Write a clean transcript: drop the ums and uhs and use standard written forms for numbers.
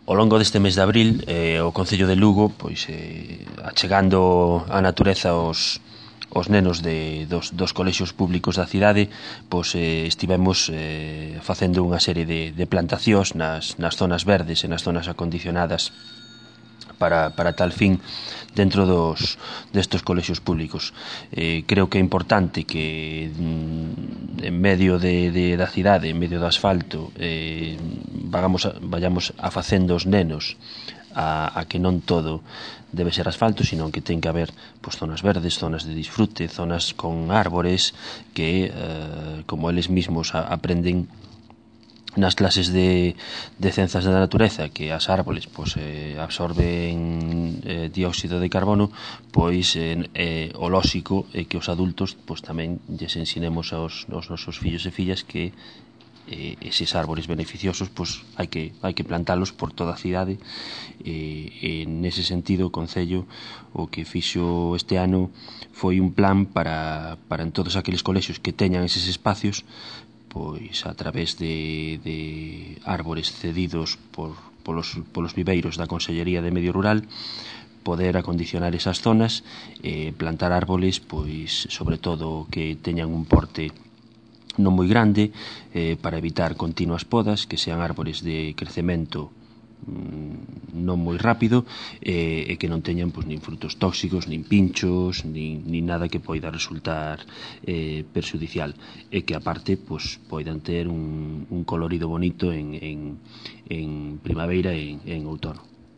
Ao longo deste mes de abril, o Concello de Lugo, achegando a natureza os nenos dos colexios públicos da cidade, estivemos facendo unha serie de plantacións nas zonas verdes e nas zonas acondicionadas para tal fin dentro destes colexios públicos. Creo que é importante que en medio da cidade, en medio do asfalto, vayamos a facendo os nenos a que non todo debe ser asfalto, sino que ten que haber zonas verdes, zonas de disfrute, zonas con árbores que, como eles mismos aprenden nas clases de cenzas da natureza, que as árboles absorben dióxido de carbono, o lóxico é que os adultos tamén lles ensinemos aos nosos fillos e fillas que eses árbores beneficiosos hai que plantalos por toda a cidade, e nese sentido o Concello o que fixo este ano foi un plan para en todos aqueles colexios que teñan eses espacios, a través de árbores cedidos polos viveiros da Consellería de Medio Rural, poder acondicionar esas zonas, plantar árboles, sobre todo que teñan un porte non moi grande, para evitar continuas podas, que sean árbores de crecemento non moi rápido, e que non teñan nin frutos tóxicos, nin pinchos, nin nada que poida resultar perxudicial, e que aparte poidan ter un colorido bonito en primavera e en outono.